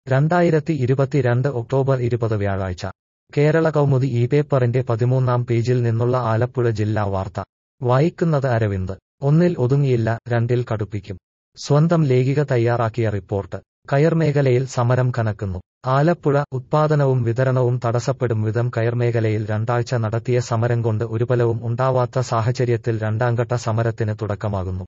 2022 October 20 വ്യാഴാഴ്ച കേരള കൗമുദി ഈ പേപ്പറിന്റെ 13-ാം പേജിൽ നിന്നുള്ള ആലപ്പുഴ ജില്ലാ വാർത്ത വായിക്കുന്നത് അരവിന്ദ്. ഒന്നിൽ ഒതുങ്ങിയില്ല, രണ്ടിൽ കടുപ്പിക്കും. സ്വന്തം ലേഖിക തയ്യാറാക്കിയ റിപ്പോർട്ട്. കയർ മേഖലയിൽ സമരം കനക്കുന്നു. ആലപ്പുഴ. ഉത്പാദനവും വിതരണവും തടസ്സപ്പെടും വിധം കയർ മേഖലയിൽ രണ്ടാഴ്ച നടത്തിയ സമരം കൊണ്ട് ഒരുഫലവും ഉണ്ടാവാത്ത സാഹചര്യത്തിൽ രണ്ടാംഘട്ട സമരത്തിന് തുടക്കമാകുന്നു.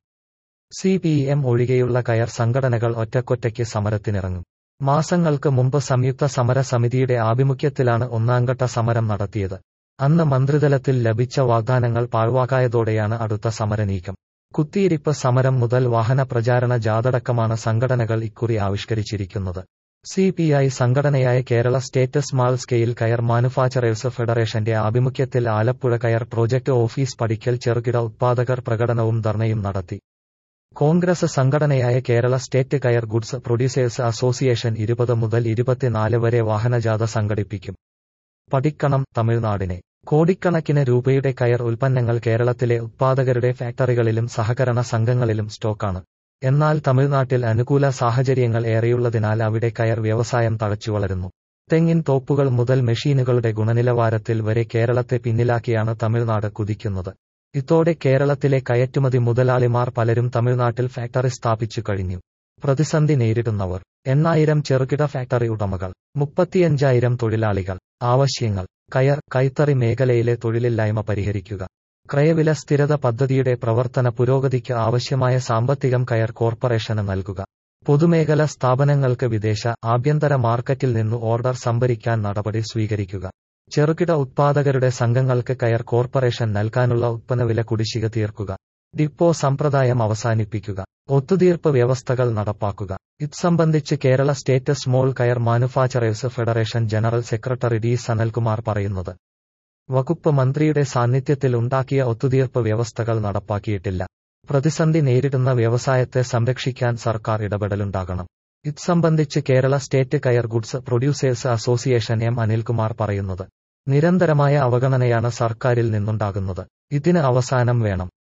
CPM ഒഴികെയുള്ള കയർ സംഘടനകൾ ഒറ്റക്കൊറ്റയ്ക്ക് സമരത്തിനിറങ്ങും. മാസങ്ങൾക്ക് മുമ്പ് സംയുക്ത സമര സമിതിയുടെ ആഭിമുഖ്യത്തിലാണ് ഒന്നാംഘട്ട സമരം നടത്തിയത്. അന്ന് മന്ത്രിതലത്തിൽ ലഭിച്ച വാഗ്ദാനങ്ങൾ പാഴ്വാക്കായതോടെയാണ് അടുത്ത സമരനീക്കം. കുത്തിയിരിപ്പ് സമരം മുതൽ വാഹന പ്രചാരണ ജാഥടക്കമാണ് സംഘടനകൾ ഇക്കുറി ആവിഷ്കരിച്ചിരിക്കുന്നത്. CPI സംഘടനയായ Kerala state small scale coir manufacturers ഫെഡറേഷന്റെ ആഭിമുഖ്യത്തിൽ ആലപ്പുഴ കയർ പ്രോജക്ട് ഓഫീസ് പടിക്കൽ ചെറുകിട ഉത്പാദകർ പ്രകടനവും ധർണയും നടത്തി. കോൺഗ്രസ് സംഘടനയായ Kerala state coir goods producers association 20 മുതൽ 24 വരെ വാഹനജാഥ സംഘടിപ്പിക്കും. പഠിക്കണം. തമിഴ്നാടിനെ കോടിക്കണക്കിന് രൂപയുടെ കയർ ഉൽപ്പന്നങ്ങൾ കേരളത്തിലെ ഉത്പാദകരുടെ ഫാക്ടറികളിലും സഹകരണ സംഘങ്ങളിലും സ്റ്റോക്കാണ്. എന്നാൽ തമിഴ്നാട്ടിൽ അനുകൂല സാഹചര്യങ്ങൾ ഏറെയുള്ളതിനാൽ അവിടെ കയർ വ്യവസായം തഴച്ചുവളരുന്നു. തെങ്ങിൻ തോപ്പുകൾ മുതൽ മെഷീനുകളുടെ ഗുണനിലവാരത്തിൽ വരെ കേരളത്തെ പിന്നിലാക്കിയാണ് തമിഴ്നാട് കുതിക്കുന്നത്. ഇതോടെ കേരളത്തിലെ കയറ്റുമതി മുതലാളിമാർ പലരും തമിഴ്നാട്ടിൽ ഫാക്ടറി സ്ഥാപിച്ചു കഴിഞ്ഞു. പ്രതിസന്ധി നേരിടുന്നവർ 8000 ചെറുകിട ഫാക്ടറി ഉടമകൾ, 35,000 തൊഴിലാളികൾ. ആവശ്യങ്ങൾ: കയർ, കൈത്തറി മേഖലയിലെ തൊഴിലില്ലായ്മ പരിഹരിക്കുക. ക്രയവില സ്ഥിരത പദ്ധതിയുടെ പ്രവർത്തന പുരോഗതിക്ക് ആവശ്യമായ സാമ്പത്തികം കയർ കോർപ്പറേഷന് നൽകുക. പൊതുമേഖലാ സ്ഥാപനങ്ങൾക്ക് വിദേശ, ആഭ്യന്തര മാർക്കറ്റിൽ നിന്നു ഓർഡർ സംഭരിക്കാൻ നടപടി സ്വീകരിക്കുക. ചെറുകിട ഉത്പാദകരുടെ സംഘങ്ങൾക്ക് കയർ കോർപ്പറേഷൻ നൽകാനുള്ള ഉത്പന്നവില കുടിശ്ശിക തീർക്കുക. ഡിപ്പോ സമ്പ്രദായം അവസാനിപ്പിക്കുക. ഒത്തുതീർപ്പ് വ്യവസ്ഥകൾ നടപ്പാക്കുക. ഇത് സംബന്ധിച്ച് Kerala state small coir manufacturers federation general secretary D. Sanalkumar പറയുന്നത്. വകുപ്പ് മന്ത്രിയുടെ സാന്നിധ്യത്തിൽ ഉണ്ടാക്കിയ ഒത്തുതീർപ്പ് വ്യവസ്ഥകൾ നടപ്പാക്കിയിട്ടില്ല. പ്രതിസന്ധി നേരിടുന്ന വ്യവസായത്തെ സംരക്ഷിക്കാൻ സർക്കാർ ഇടപെടലുണ്ടാകണം. ഇത് സംബന്ധിച്ച് Kerala state coir goods producers association M. Anilkumar പറയുന്നത്. നിരന്തരമായ അവഗണനയാണ് സർക്കാരിൽ നിന്നുണ്ടാകുന്നത്. ഇതിന് അവസാനം വേണം.